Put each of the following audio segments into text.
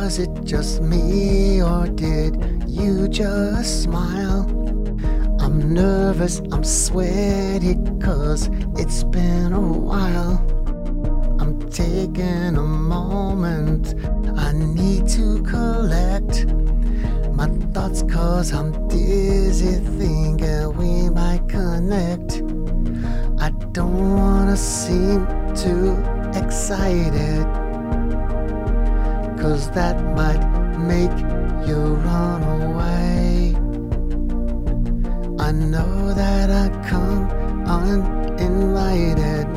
Was it just me or did you just smile? I'm nervous, I'm sweaty 'cause it's been a while. I'm taking a moment, I need to collect my thoughts 'cause I'm dizzy thinking we might connect. I don't wanna seem too excited 'cause that might make you run away. I know that I come uninvited.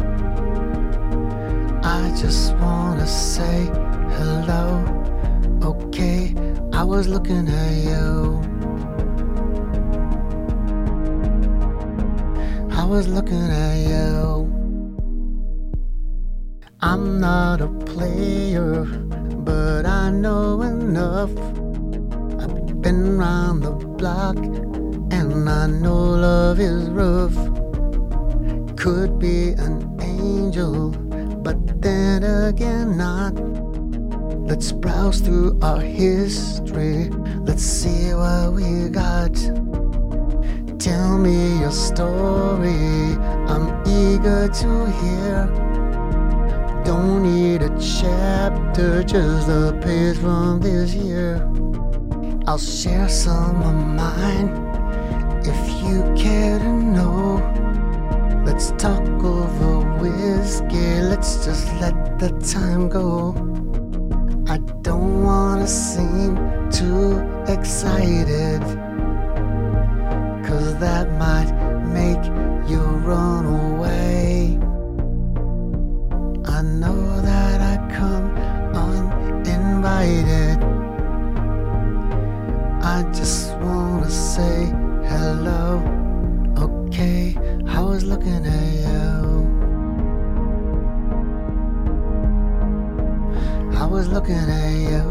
I just wanna say hello. Okay, I was looking at you. I was looking at you. I'm not a player, but I know enough. I've been round the block, and I know love is rough. Could be an angel, but then again not. Let's browse through our history, let's see what we got. Tell me your story, I'm eager to hear. Don't need a chapter, just a page from this year. I'll share some of mine if you care to know. Let's talk over whiskey, let's just let the time go. I don't wanna seem too excited 'cause that might make you run away. I know that I come uninvited. I just wanna say hello. Okay, I was looking at you. I was looking at you.